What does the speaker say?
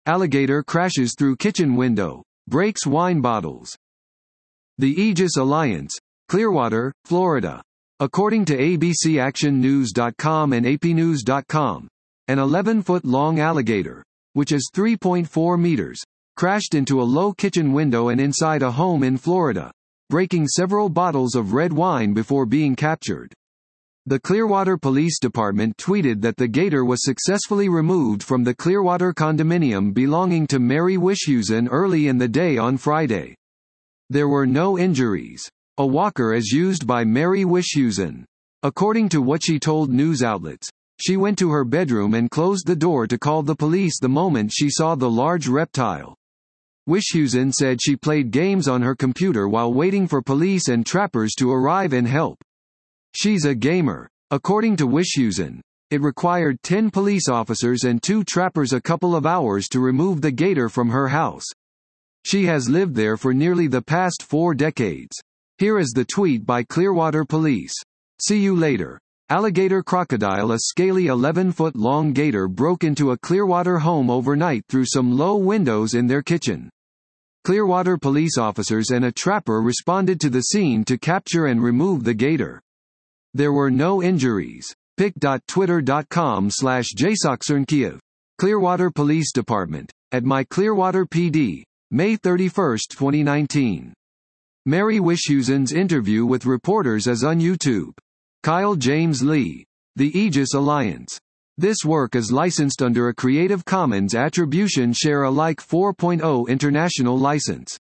Alligator crashes through kitchen window, breaks wine bottles. The Aegis Alliance, Clearwater, Florida. According to ABCActionNews.com and APNews.com, an 11-foot-long alligator, which is 3.4 meters, crashed into a low kitchen window and inside a home in Florida, breaking several bottles of red wine before being captured. The Clearwater Police Department tweeted that the gator was successfully removed from the Clearwater condominium belonging to Mary Wishusen early in the day on Friday. There were no injuries. A walker is used by Mary Wishusen. According to what she told news outlets, she went to her bedroom and closed the door to call the police the moment she saw the large reptile. Wishusen said she played games on her computer while waiting for police and trappers to arrive and help. She's a gamer. According to Wishusen, it required 10 police officers and 2 trappers a couple of hours to remove the gator from her house. She has lived there for nearly the past 4 decades. Here is the tweet by Clearwater Police. See you later. Alligator crocodile. A scaly 11-foot-long gator broke into a Clearwater home overnight through some low windows in their kitchen. Clearwater police officers and a trapper responded to the scene to capture and remove the gator. There were no injuries. pic.twitter.com/jsoxernkiev. Clearwater Police Department. At My Clearwater PD. May 31, 2019. Mary Wishusen's interview with reporters is on YouTube. Kyle James Lee. The Aegis Alliance. This work is licensed under a Creative Commons Attribution Share Alike 4.0 international license.